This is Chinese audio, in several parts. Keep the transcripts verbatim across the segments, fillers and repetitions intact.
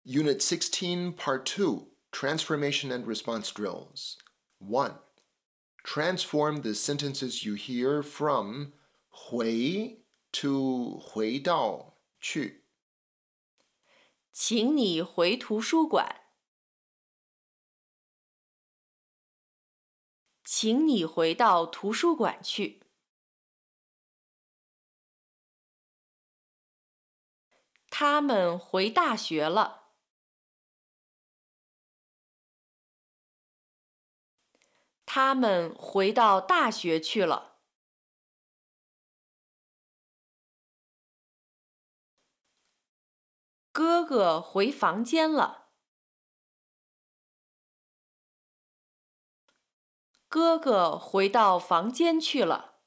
Unit sixteen, Part two, Transformation and Response Drills. one. Transform the sentences you hear from 回 to 回到去。 请你回图书馆。请你回到图书馆去。他们回大学了。他们回到大学去了。哥哥回房间了。哥哥回到房间去了。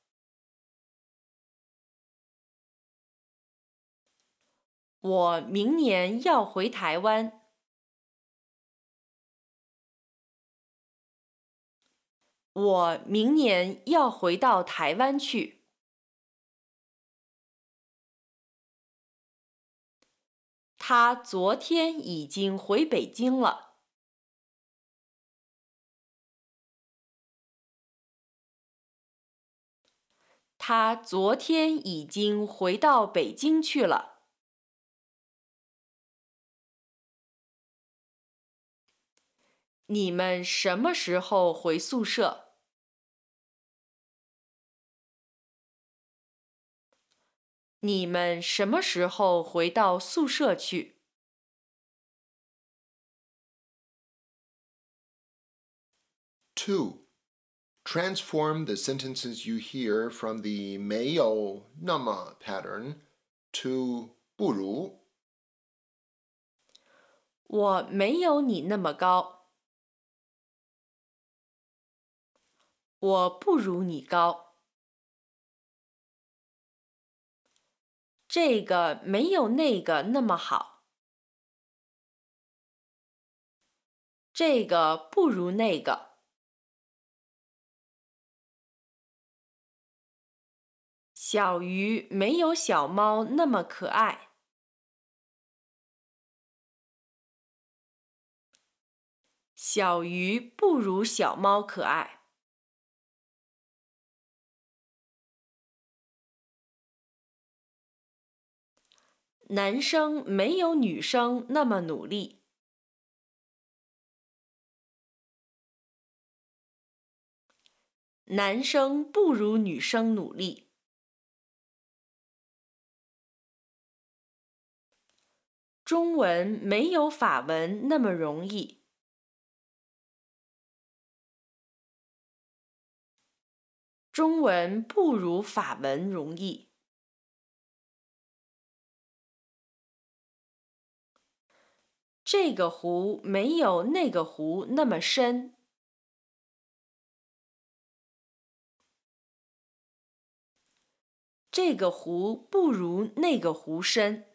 我明年要回台湾。我明年要回到台湾去。他昨天已经回北京了。他昨天已经回到北京去了。你们什么时候回宿舍？你们什么时候回到宿舍去？ two. Transform the sentences you hear from the 没有那么 pattern to 不如。 我没有你那么高。我不如你高。这个没有那个那么好。这个不如那个。小鱼没有小猫那么可爱。小鱼不如小猫可爱。男生没有女生那么努力。男生不如女生努力。中文没有法文那么容易。中文不如法文容易。这个湖没有那个湖那么深。这个湖不如那个湖深。